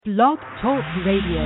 Blog Talk Radio.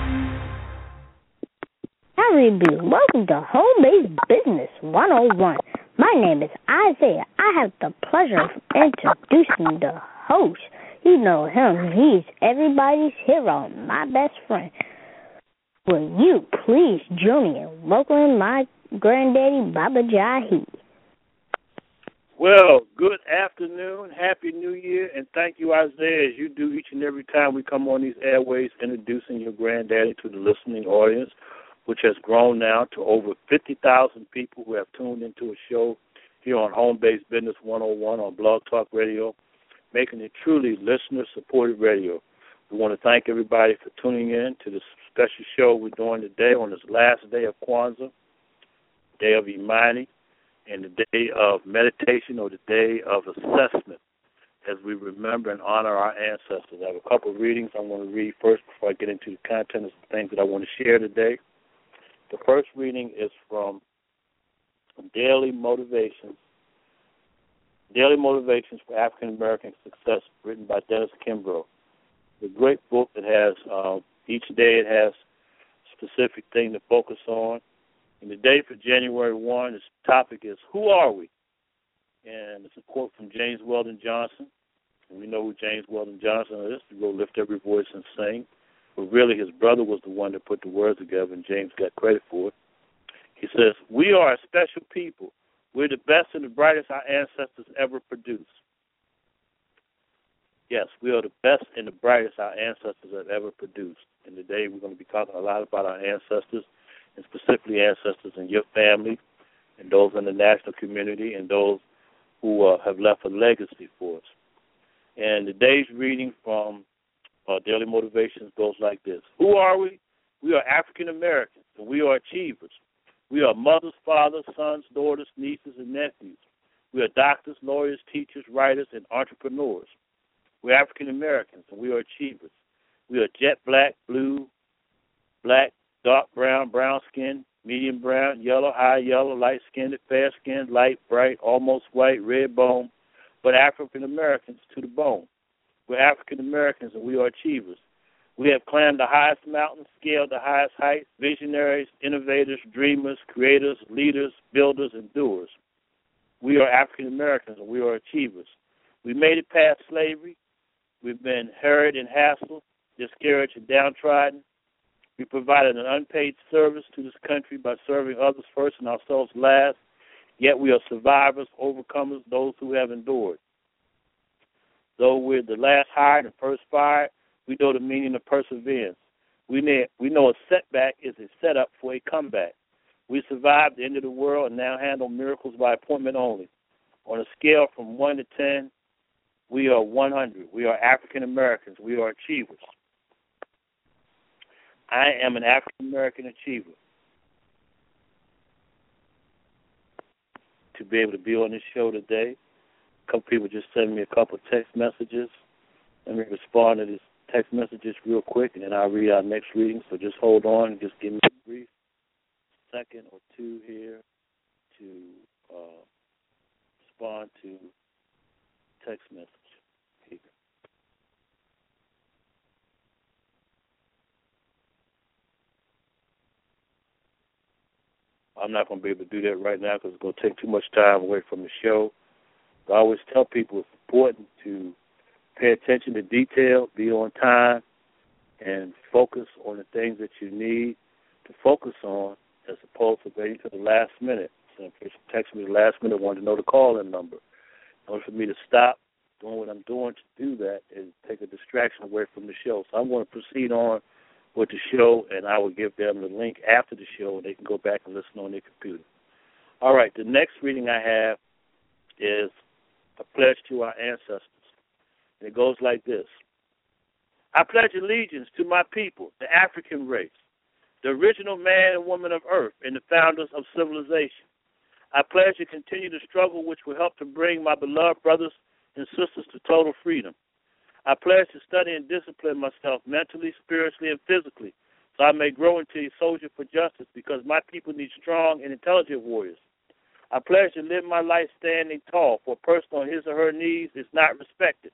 Howdy, welcome to Home Based Business 101. My name is Isaiah. I have the pleasure of introducing the host. You know him. He's everybody's hero, my best friend. Will you please join me in welcoming my granddaddy, Baba Jahi? Well, good afternoon, Happy New Year, and thank you, Isaiah, as you do each and every time we come on these airways introducing your granddaddy to the listening audience, which has grown now to over 50,000 people who have tuned into a show here on Home Based Business 101 on Blog Talk Radio, making it truly listener-supported radio. We want to thank everybody for tuning in to this special show we're doing today on this last day of Kwanzaa, day of Imani, and the day of meditation or the day of assessment as we remember and honor our ancestors. I have a couple of readings I want to read first before I get into the content of the things that I want to share today. The first reading is from Daily Motivations for African American Success, written by Dennis Kimbrough. It's a great book that has, each day it has a specific thing to focus on. And the day for January 1, the topic is, who are we? And it's a quote from James Weldon Johnson. And we know who James Weldon Johnson is. He wrote Lift Every Voice and Sing. But really his brother was the one that put the words together, and James got credit for it. He says, we are a special people. We're the best and the brightest our ancestors ever produced. Yes, we are the best and the brightest our ancestors have ever produced. And today we're going to be talking a lot about our ancestors, and specifically ancestors in your family and those in the national community and those who have left a legacy for us. And today's reading from Daily Motivations goes like this. Who are we? We are African Americans, and we are achievers. We are mothers, fathers, sons, daughters, nieces, and nephews. We are doctors, lawyers, teachers, writers, and entrepreneurs. We're African Americans, and we are achievers. We are jet black, blue, black, dark brown, brown skin, medium brown, yellow, high yellow, light skinned, fair skinned, light, bright, almost white, red bone, but African Americans to the bone. We're African Americans and we are achievers. We have climbed the highest mountains, scaled the highest heights, visionaries, innovators, dreamers, creators, leaders, builders, and doers. We are African Americans and we are achievers. We made it past slavery. We've been harried and hassled, discouraged and downtrodden. We provided an unpaid service to this country by serving others first and ourselves last, yet we are survivors, overcomers, those who have endured. Though we're the last hired and first fired, we know the meaning of perseverance. We know a setback is a setup for a comeback. We survived the end of the world and now handle miracles by appointment only. On a scale from 1 to 10, we are 100. We are African Americans. We are achievers. I am an African-American achiever. To be able to be on this show today, a couple people just sent me a couple of text messages. Let me respond to these text messages real quick, and then I'll read our next reading. So just hold on and just give me a brief second or two here to respond to text message. Here. I'm not going to be able to do that right now because it's going to take too much time away from the show. I always tell people it's important to pay attention to detail, be on time, and focus on the things that you need to focus on as opposed to waiting to the last minute. So if you text me the last minute, wanted to know the call-in number. In order for me to stop doing what I'm doing to do that and take a distraction away from the show. So I'm going to proceed on with the show, and I will give them the link after the show, and they can go back and listen on their computer. All right, the next reading I have is a pledge to our ancestors, and it goes like this. I pledge allegiance to my people, the African race, the original man and woman of earth, and the founders of civilization. I pledge to continue the struggle which will help to bring my beloved brothers and sisters to total freedom. I pledge to study and discipline myself mentally, spiritually, and physically so I may grow into a soldier for justice because my people need strong and intelligent warriors. I pledge to live my life standing tall, for a person on his or her knees is not respected.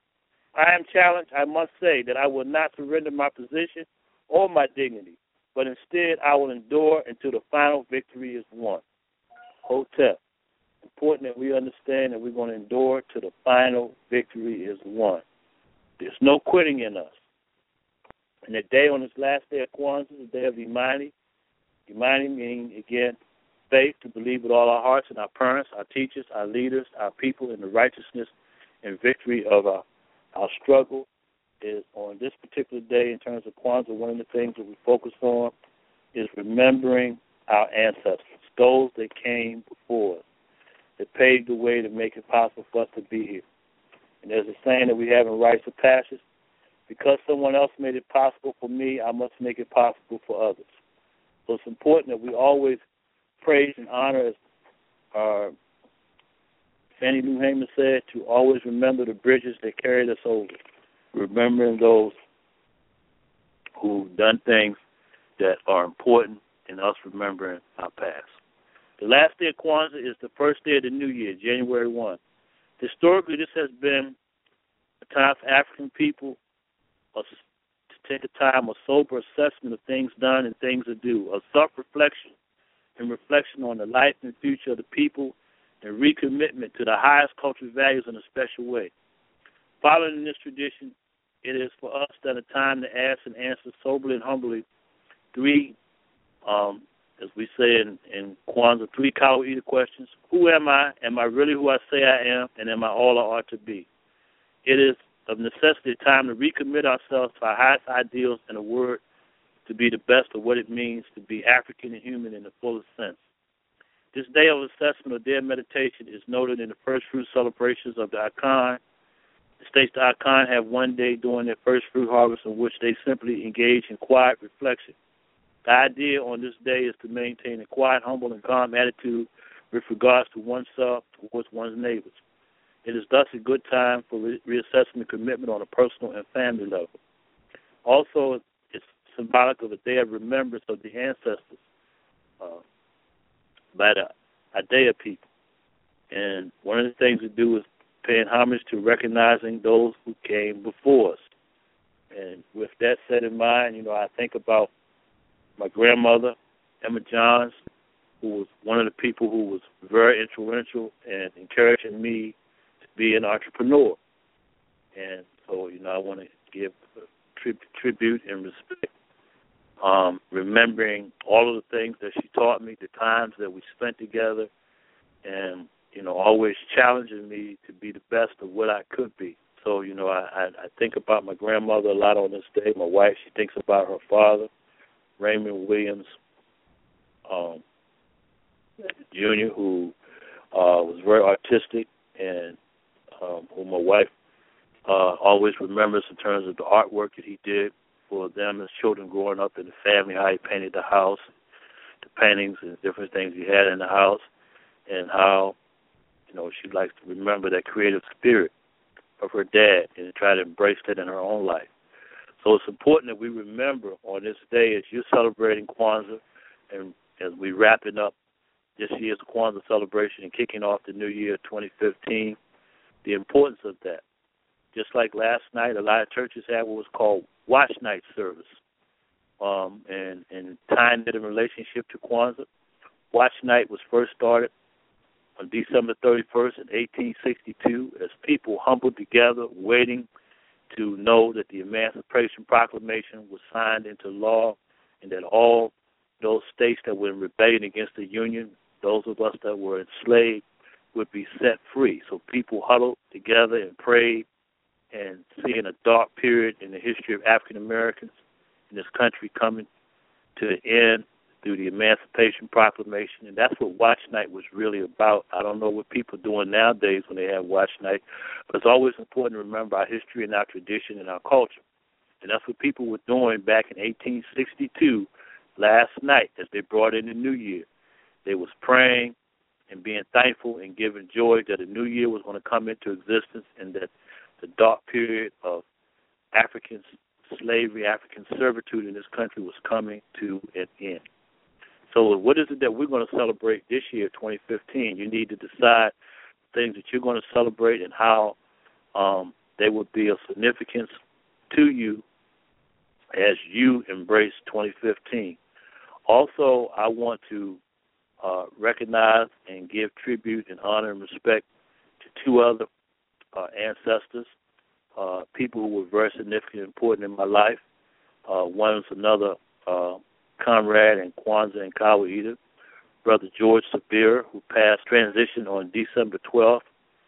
I am challenged, I must say, that I will not surrender my position or my dignity, but instead I will endure until the final victory is won. Hotep. Important that we understand that we're going to endure till the final victory is won. There's no quitting in us. And the day on this last day of Kwanzaa, the day of Imani, Imani meaning, again, faith, to believe with all our hearts in our parents, our teachers, our leaders, our people, in the righteousness and victory of our struggle, is on this particular day in terms of Kwanzaa. One of the things that we focus on is remembering our ancestors, those that came before us, that paved the way to make it possible for us to be here. And there's a saying that we have in rites of passage: because someone else made it possible for me, I must make it possible for others. So it's important that we always praise and honor, as our Fannie Lou Hamer said, to always remember the bridges that carried us over, remembering those who've done things that are important in us remembering our past. The last day of Kwanzaa is the first day of the new year, January 1. Historically, this has been a time for African people to take a time of sober assessment of things done and things to do, of self-reflection and reflection on the life and future of the people, and recommitment to the highest cultural values in a special way. Following this tradition, it is for us then a time to ask and answer soberly and humbly three, as we say in Kwanzaa, three Kawaida questions. Who am I? Am I really who I say I am? And am I all I ought to be? It is of necessity a time to recommit ourselves to our highest ideals, in a word, to be the best of what it means to be African and human in the fullest sense. This day of assessment or day of meditation is noted in the first fruit celebrations of the Akan. The states the Akan have one day during their first fruit harvest in which they simply engage in quiet reflection. The idea on this day is to maintain a quiet, humble, and calm attitude with regards to oneself towards one's neighbors. It is thus a good time for reassessing the commitment on a personal and family level. Also, it's symbolic of a day of remembrance of the ancestors by the Adea people. And one of the things we do is paying homage to recognizing those who came before us. And with that set in mind, I think about my grandmother, Emma Johns, who was one of the people who was very influential in encouraging me to be an entrepreneur. And so, I want to give tribute and respect, remembering all of the things that she taught me, the times that we spent together, and, always challenging me to be the best of what I could be. So, I think about my grandmother a lot on this day. My wife, she thinks about her father, Raymond Williams Jr., who was very artistic, and who my wife always remembers in terms of the artwork that he did for them as children growing up in the family, how he painted the house, the paintings and different things he had in the house, and how, she likes to remember that creative spirit of her dad and try to embrace that in her own life. So it's important that we remember on this day, as you're celebrating Kwanzaa, and as we're wrapping up this year's Kwanzaa celebration and kicking off the new year 2015, the importance of that. Just like last night, a lot of churches had what was called Watch Night service. And tying it in relationship to Kwanzaa, Watch Night was first started on December 31st in 1862 as people humbled together, waiting to know that the Emancipation Proclamation was signed into law and that all those states that were in rebellion against the Union, those of us that were enslaved, would be set free. So people huddled together and prayed, and seeing a dark period in the history of African Americans in this country coming to an end through the Emancipation Proclamation. And that's what Watch Night was really about. I don't know what people are doing nowadays when they have Watch Night, but it's always important to remember our history and our tradition and our culture. And that's what people were doing back in 1862, last night, as they brought in the new year. They was praying and being thankful and giving joy that a new year was going to come into existence, and that the dark period of African slavery, African servitude in this country was coming to an end. So what is it that we're going to celebrate this year, 2015? You need to decide things that you're going to celebrate and how they will be of significance to you as you embrace 2015. Also, I want to recognize and give tribute and honor and respect to two other ancestors, people who were very significant and important in my life. One is another comrade in Kwanzaa and Kawaida, Brother George Sabir, who passed transition on December 12th,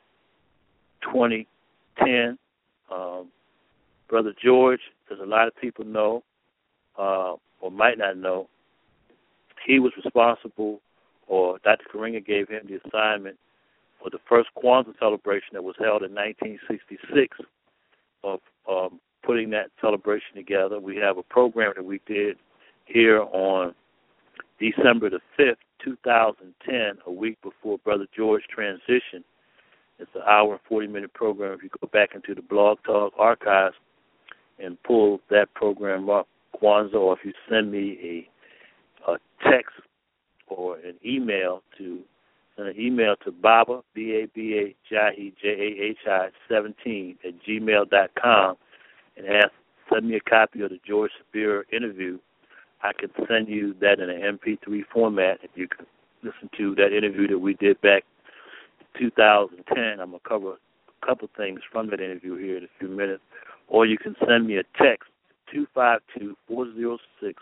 2010. Brother George, as a lot of people know, or might not know, he was responsible, or Dr. Karenga gave him the assignment for the first Kwanzaa celebration that was held in 1966 of putting that celebration together. We have a program that we did here on December the 5th, 2010, a week before Brother George transitioned. It's an hour and 40-minute program. If you go back into the Blog Talk archives and pull that program up, Kwanzaa, or if you send me a text or an email to Baba, B-A-B-A, Jahi, J-A-H-I, 17 at gmail.com and send me a copy of the George Sabir interview. I can send you that in an MP3 format, and you can listen to that interview that we did back in 2010. I'm going to cover a couple things from that interview here in a few minutes. Or you can send me a text, 252-406-0774,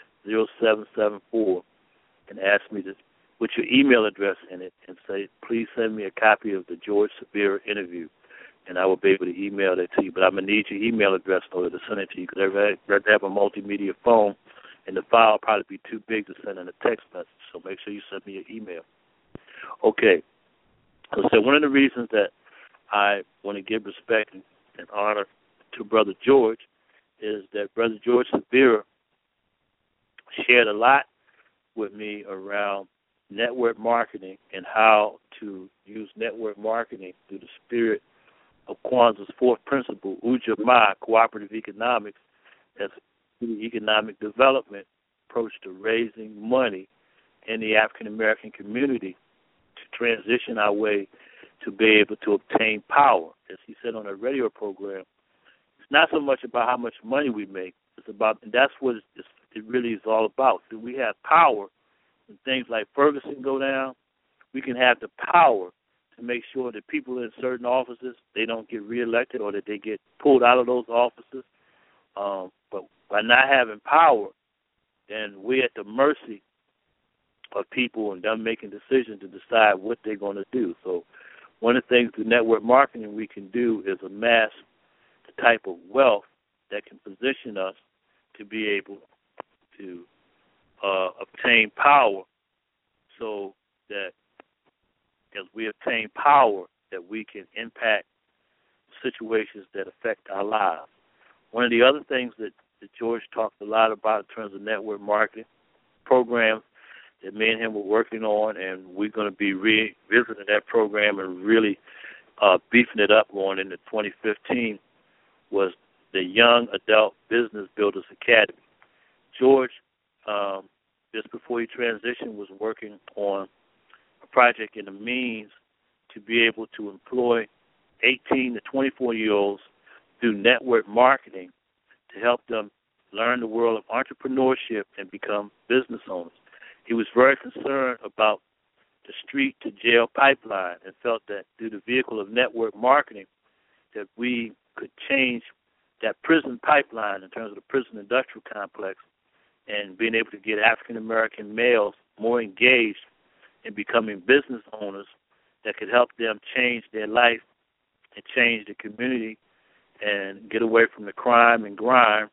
and ask me with your email address in it and say, please send me a copy of the George Sabir interview, and I will be able to email that to you. But I'm going to need your email address in order to send it to you, because everybody have a multimedia phone, and the file will probably be too big to send in a text message, so make sure you send me an email. Okay. So one of the reasons that I want to give respect and honor to Brother George is that Brother George Sabir shared a lot with me around network marketing and how to use network marketing through the spirit of Kwanzaa's fourth principle, Ujamaa, cooperative economics, as the economic development approach to raising money in the African-American community to transition our way to be able to obtain power. As he said on a radio program, it's not so much about how much money we make. It's about, and that's what it really is all about. Do we have power when things like Ferguson go down? We can have the power to make sure that people in certain offices, they don't get reelected or that they get pulled out of those offices. But by not having power, then we're at the mercy of people and them making decisions to decide what they're going to do. So one of the things through network marketing we can do is amass the type of wealth that can position us to be able to obtain power, so that as we obtain power, that we can impact situations that affect our lives. One of the other things that George talked a lot about in terms of network marketing programs that me and him were working on, and we're going to be revisiting that program and really beefing it up going into 2015, was the Young Adult Business Builders Academy. George, just before he transitioned, was working on a project in the means to be able to employ 18 to 24-year-olds through network marketing to help them learn the world of entrepreneurship and become business owners. He was very concerned about the street-to-jail pipeline and felt that through the vehicle of network marketing that we could change that prison pipeline in terms of the prison industrial complex and being able to get African-American males more engaged in becoming business owners that could help them change their life and change the community and get away from the crime and grime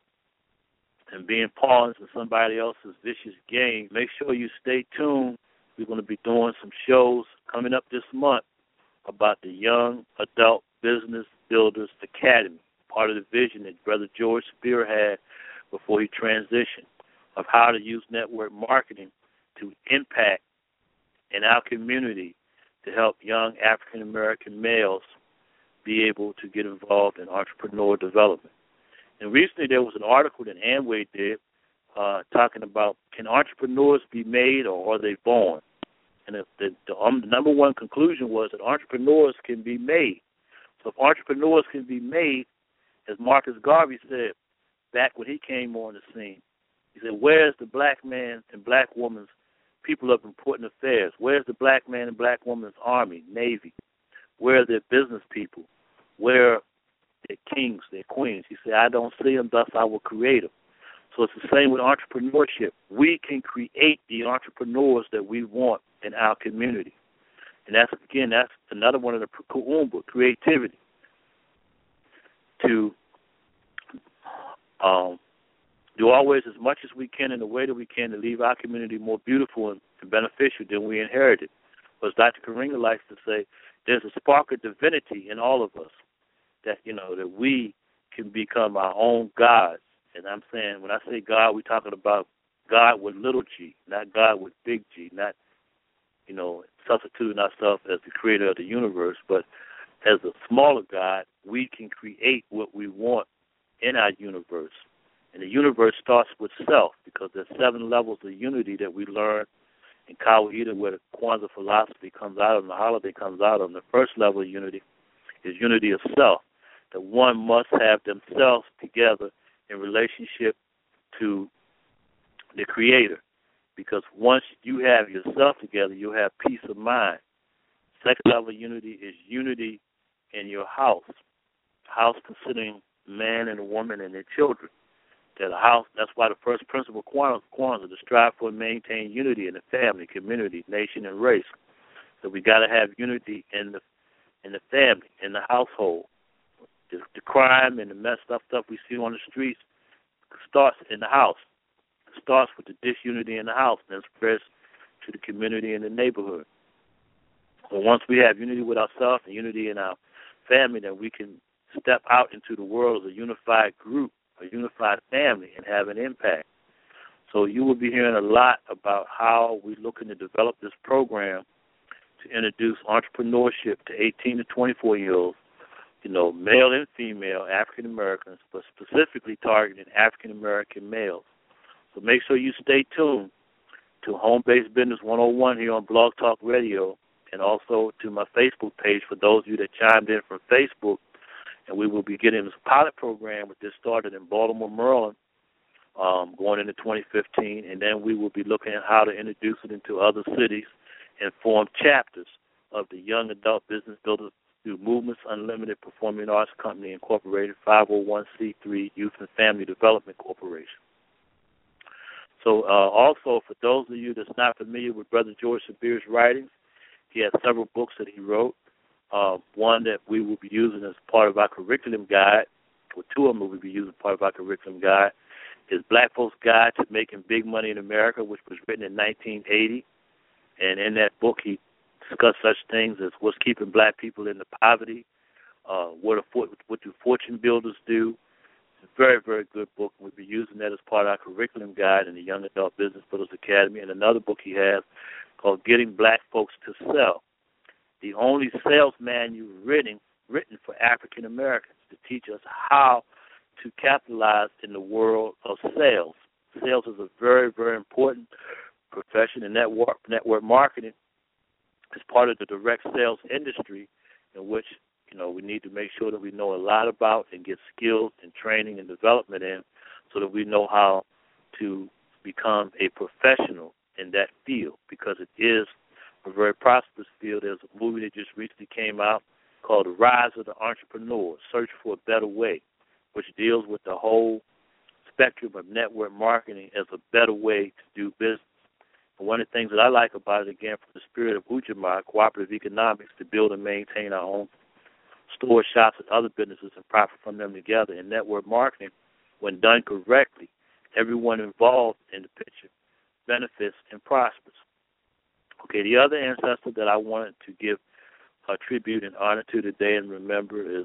and being pawns in somebody else's vicious game. Make sure you stay tuned. We're going to be doing some shows coming up this month about the Young Adult Business Builders Academy, part of the vision that Brother George Sabir had before he transitioned, of how to use network marketing to impact in our community to help young African-American males be able to get involved in entrepreneur development. And recently there was an article that Amway did talking about, can entrepreneurs be made or are they born? And the number one conclusion was that entrepreneurs can be made. So if entrepreneurs can be made, as Marcus Garvey said back when he came on the scene, he said, where's the black man and black woman's people of important affairs? Where's the black man and black woman's army, navy? Where are their business people? Where are their kings, their queens? He said, I don't see them, thus I will create them. So it's the same with entrepreneurship. We can create the entrepreneurs that we want in our community. And that's another one of the kuumba, creativity. To do always as much as we can in the way that we can to leave our community more beautiful and beneficial than we inherited. But as Dr. Karinga likes to say, there's a spark of divinity in all of us that, that we can become our own gods. And I'm saying, when I say God, we're talking about God with little g, not God with big G, not, substituting ourselves as the creator of the universe, but as a smaller God, we can create what we want in our universe. And the universe starts with self, because there's 7 levels of unity that we learn in Kawaida, where the Kwanzaa philosophy comes out of, and the holiday comes out of. The first level of unity is unity of self, that one must have themselves together in relationship to the Creator. Because once you have yourself together, you'll have peace of mind. Second level of unity is unity in your house considering man and a woman and their children. That a house, that's why the first principle of Kwanzaa, to strive for and maintain unity in the family, community, nation, and race. So we got to have unity in the family, in the household. The crime and the messed up stuff we see on the streets starts in the house. It starts with the disunity in the house, and then spreads to the community and the neighborhood. So once we have unity with ourselves and unity in our family, then we can step out into the world as a unified group, a unified family, and have an impact. So you will be hearing a lot about how we're looking to develop this program to introduce entrepreneurship to 18 to 24-year-olds, male and female, African Americans, but specifically targeting African American males. So make sure you stay tuned to Home Based Business 101 here on Blog Talk Radio, and also to my Facebook page for those of you that chimed in from Facebook. And we will be getting this pilot program with this started in Baltimore, Maryland, going into 2015, and then we will be looking at how to introduce it into other cities and form chapters of the Young Adult Business Builders through Movements Unlimited Performing Arts Company Incorporated, 501c3 Youth and Family Development Corporation. So also, for those of you that's not familiar with Brother George Sabir's writings, he has several books that he wrote. One that we will be using as part of our curriculum guide, or 2 of them we'll be using as part of our curriculum guide, is Black Folks' Guide to Making Big Money in America, which was written in 1980. And in that book, he discussed such things as what's keeping black people into poverty, what do fortune builders do. It's a very, very good book. We'll be using that as part of our curriculum guide in the Young Adult Business Builders Academy. And another book he has called Getting Black Folks to Sell, the only sales manual written for African Americans to teach us how to capitalize in the world of sales. Sales is a very, very important profession, and network marketing is part of the direct sales industry, in which we need to make sure that we know a lot about and get skills and training and development in, so that we know how to become a professional in that field, because it is a very prosperous field. There's a movie that just recently came out called The Rise of the Entrepreneur, Search for a Better Way, which deals with the whole spectrum of network marketing as a better way to do business. And one of the things that I like about it, again, from the spirit of Ujamaa, cooperative economics, to build and maintain our own store, shops, and other businesses and profit from them together. In network marketing, when done correctly, everyone involved in the picture benefits and prospers. Okay, the other ancestor that I wanted to give a tribute and honor to today and remember is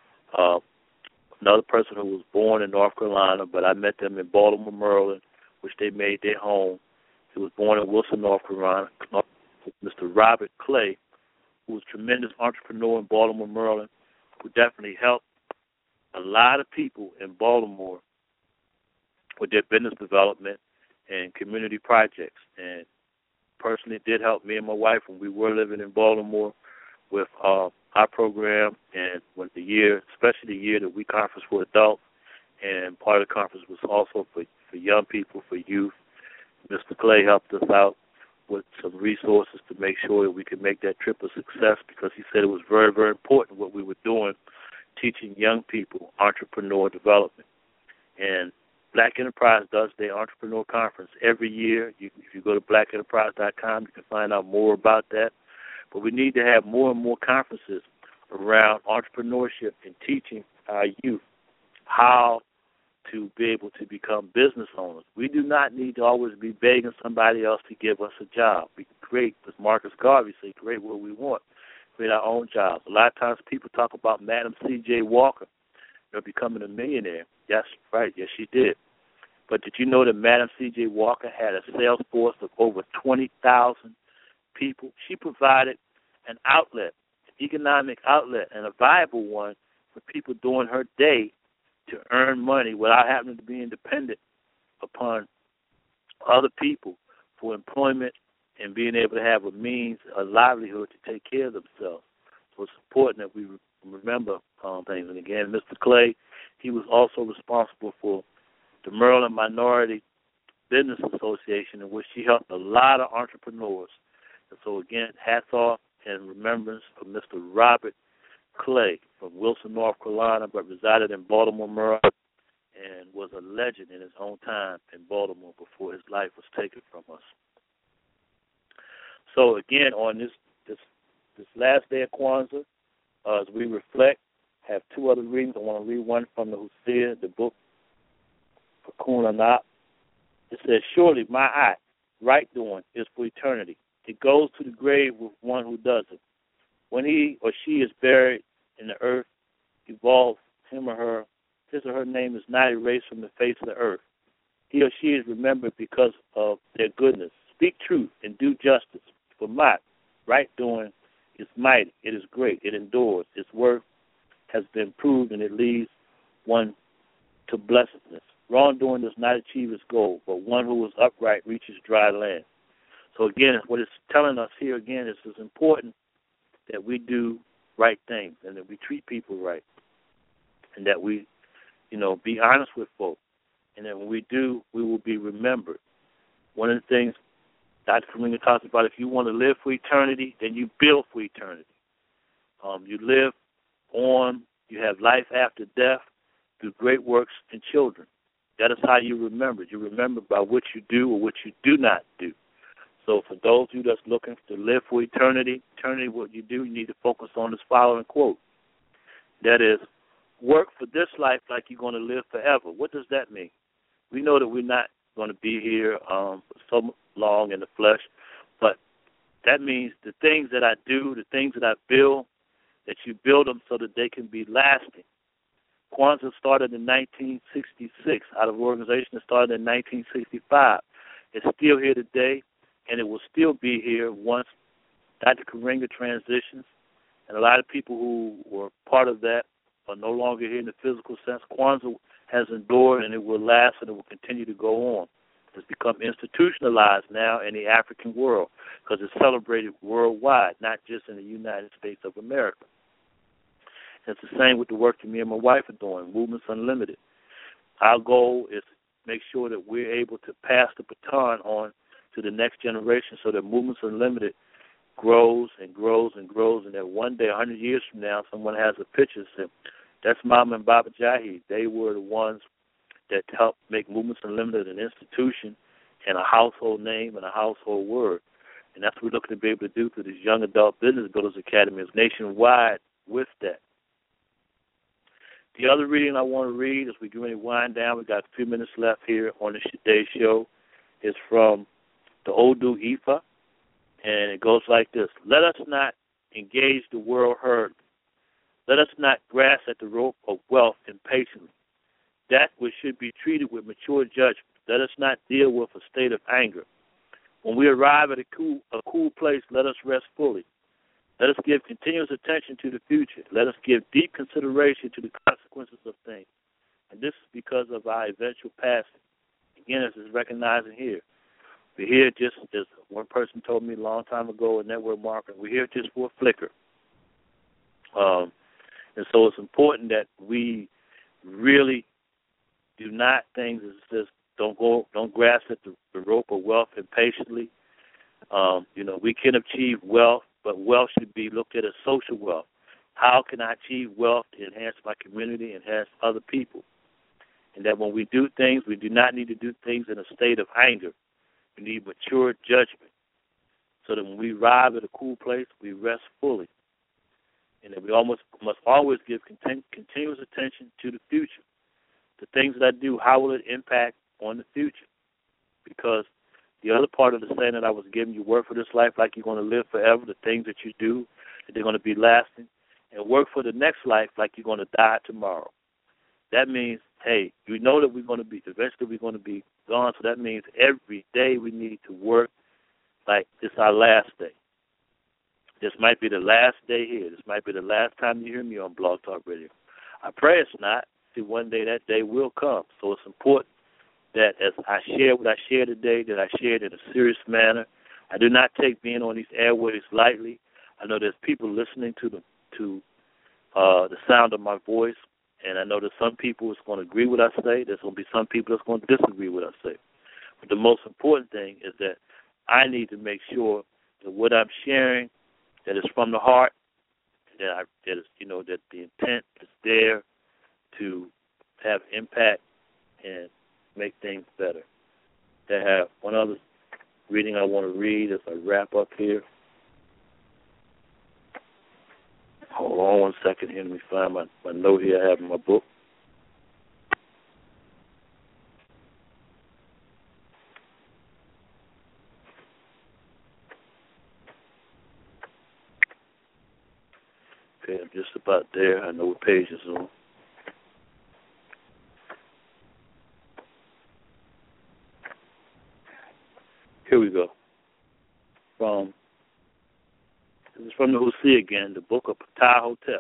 another person who was born in North Carolina, but I met them in Baltimore, Maryland, which they made their home. He was born in Wilson, North Carolina, Mr. Robert Clay, who was a tremendous entrepreneur in Baltimore, Maryland, who definitely helped a lot of people in Baltimore with their business development and community projects. And personally, it did help me and my wife when we were living in Baltimore. with our program, and with the year, especially the year that we conference for adults, and part of the conference was also for young people, for youth. Mr. Clay helped us out with some resources to make sure that we could make that trip a success, because he said it was very, very important what we were doing, teaching young people entrepreneur development. And Black Enterprise does their entrepreneur conference every year. If you go to blackenterprise.com, you can find out more about that. But we need to have more and more conferences around entrepreneurship and teaching our youth how to be able to become business owners. We do not need to always be begging somebody else to give us a job. We can create, as Marcus Garvey said, create what we want, create our own jobs. A lot of times people talk about Madam C.J. Walker, becoming a millionaire. Yes, right, yes, she did. But did you know that Madam C.J. Walker had a sales force of over 20,000 people? She provided an outlet, an economic outlet, and a viable one for people during her day to earn money without having to be independent upon other people for employment and being able to have a means, a livelihood to take care of themselves. So it's important that we remember things. And again, Mr. Clay, he was also responsible for the Maryland Minority Business Association, in which he helped a lot of entrepreneurs. And so again, hats off and remembrance of Mr. Robert Clay from Wilson, North Carolina, but resided in Baltimore, Maryland, and was a legend in his own time in Baltimore before his life was taken from us. So again, on this last day of Kwanzaa, as we reflect, have two other readings. I want to read one from the Hosea, the book Tikkun Olam. It says, "Surely my act, right doing, is for eternity. It goes to the grave with one who does it. When he or she is buried in the earth, evolves him or her, his or her name is not erased from the face of the earth. He or she is remembered because of their goodness. Speak truth and do justice. For my right doing is mighty. It is great. It endures. Its worth has been proved, and it leads one to blessedness. Wrongdoing does not achieve its goal, but one who is upright reaches dry land." So again, what it's telling us here again is it's important that we do right things and that we treat people right, and that we, be honest with folks, and that when we do, we will be remembered. One of the things Dr. Kaminga talks about, if you want to live for eternity, then you build for eternity. You live on, you have life after death through great works and children. That is how you remember. You remember by what you do or what you do not do. So for those of you that's looking to live for eternity, what you do, you need to focus on this following quote. That is, work for this life like you're going to live forever. What does that mean? We know that we're not going to be here for so long in the flesh, but that means the things that I do, the things that I build, that you build them so that they can be lasting. Kwanzaa started in 1966 out of an organization that started in 1965. It's still here today, and it will still be here once Dr. Kaminga transitions. And a lot of people who were part of that are no longer here in the physical sense. Kwanzaa has endured, and it will last, and it will continue to go on. It's become institutionalized now in the African world because it's celebrated worldwide, not just in the United States of America. It's the same with the work that me and my wife are doing, Movements Unlimited. Our goal is to make sure that we're able to pass the baton on to the next generation so that Movements Unlimited grows and grows and grows, and that one day, 100 years from now, someone has a picture and says, that's Mama and Baba Jahi. They were the ones that helped make Movements Unlimited an institution and a household name and a household word. And that's what we're looking to be able to do through this Young Adult Business Builders Academy, is nationwide with that. The other reading I want to read as we get ready to wind down, we've got a few minutes left here on today's show, is from the Odu Ifa, and it goes like this. Let us not engage the world herd. Let us not grasp at the rope of wealth impatiently. That which should be treated with mature judgment. Let us not deal with a state of anger. When we arrive at a cool place, let us rest fully. Let us give continuous attention to the future. Let us give deep consideration to the consequences of things. And this is because of our eventual passing. Again, as is recognizing here. We're here just as one person told me a long time ago in network marketing, we're here just for a flicker. And so it's important that we really do not things as just don't grasp at the rope of wealth impatiently. We can achieve wealth, but wealth should be looked at as social wealth. How can I achieve wealth to enhance my community, enhance other people? And that when we do things, we do not need to do things in a state of anger. We need mature judgment so that when we arrive at a cool place, we rest fully. And that we must always give continuous attention to the future. The things that I do, how will it impact on the future? Because the other part of the saying that I was giving, you work for this life like you're going to live forever, the things that you do, that they're going to be lasting, and work for the next life like you're going to die tomorrow. That means, hey, we know that eventually we're going to be gone, so that means every day we need to work like it's our last day. This might be the last day here. This might be the last time you hear me on Blog Talk Radio. I pray it's not. See, one day that day will come. So it's important that as I share what I share today, that I share it in a serious manner. I do not take being on these airways lightly. I know there's people listening to the sound of my voice, and I know that some people is going to agree with what I say. There's going to be some people that's going to disagree with what I say. But the most important thing is that I need to make sure that what I'm sharing, that it's from the heart, that the intent is there to have impact and make things better. I have one other reading I want to read as I wrap up here. Hold on one second here. Let me find my note here I have in my book. Okay, I'm just about there. I know what page it's on. Here we go. This is from the Hosea again, the book of Ptah-hotep.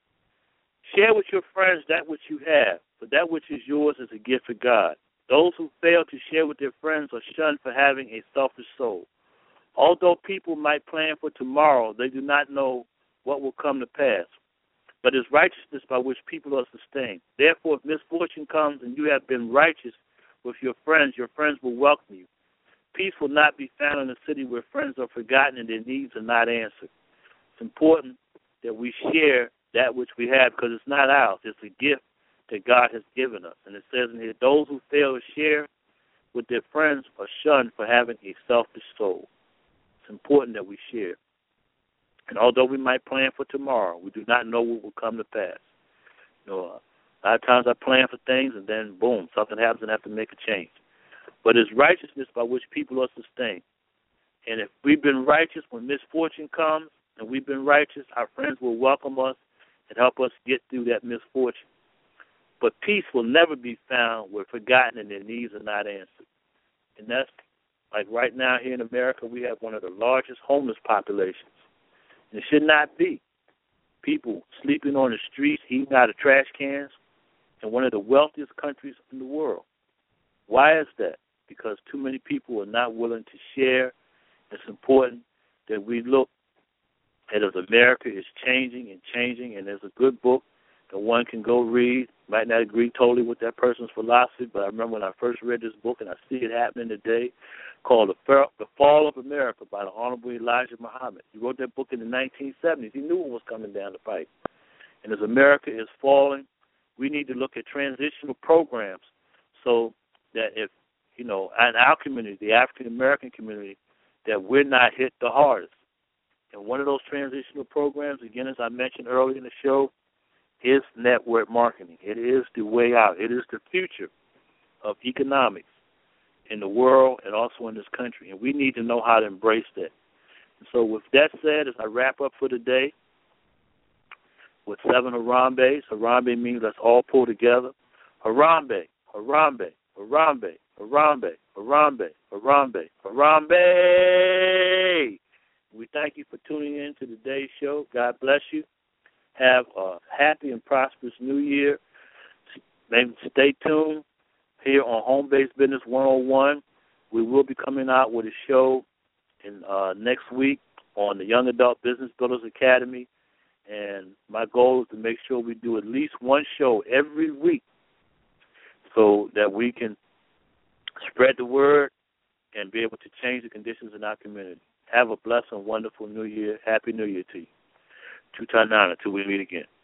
Share with your friends that which you have, for that which is yours is a gift of God. Those who fail to share with their friends are shunned for having a selfish soul. Although people might plan for tomorrow, they do not know what will come to pass. But it's righteousness by which people are sustained. Therefore, if misfortune comes and you have been righteous with your friends will welcome you. Peace will not be found in a city where friends are forgotten and their needs are not answered. It's important that we share that which we have because it's not ours. It's a gift that God has given us. And it says in here, those who fail to share with their friends are shunned for having a selfish soul. It's important that we share. And although we might plan for tomorrow, we do not know what will come to pass. A lot of times I plan for things and then, boom, something happens and I have to make a change. But it's righteousness by which people are sustained. And if we've been righteous when misfortune comes and we've been righteous, our friends will welcome us and help us get through that misfortune. But peace will never be found where forgotten and their needs are not answered. And that's like right now here in America, we have one of the largest homeless populations. And it should not be. People sleeping on the streets, eating out of trash cans, in one of the wealthiest countries in the world. Why is that? Because too many people are not willing to share. It's important that we look at as America is changing, and there's a good book that one can go read. Might not agree totally with that person's philosophy, but I remember when I first read this book, and I see it happening today, called The Fall of America by the Honorable Elijah Muhammad. He wrote that book in the 1970s. He knew what was coming down the pipe. And as America is falling, we need to look at transitional programs so that if, in our community, the African-American community, that we're not hit the hardest. And one of those transitional programs, again, as I mentioned earlier in the show, is network marketing. It is the way out. It is the future of economics in the world and also in this country. And we need to know how to embrace that. And so with that said, as I wrap up for today, with 7 Harambe. Harambe means let's all pull together. Harambe, Harambe, Harambe, Harambe, Harambe, Harambe, Harambe. We thank you for tuning in to today's show. God bless you. Have a happy and prosperous new year. Stay tuned here on Home Based Business 101. We will be coming out with a show in next week on the Young Adult Business Builders Academy. And my goal is to make sure we do at least one show every week so that we can spread the word and be able to change the conditions in our community. Have a blessed and wonderful New Year. Happy New Year to you. Tutanana until we meet again.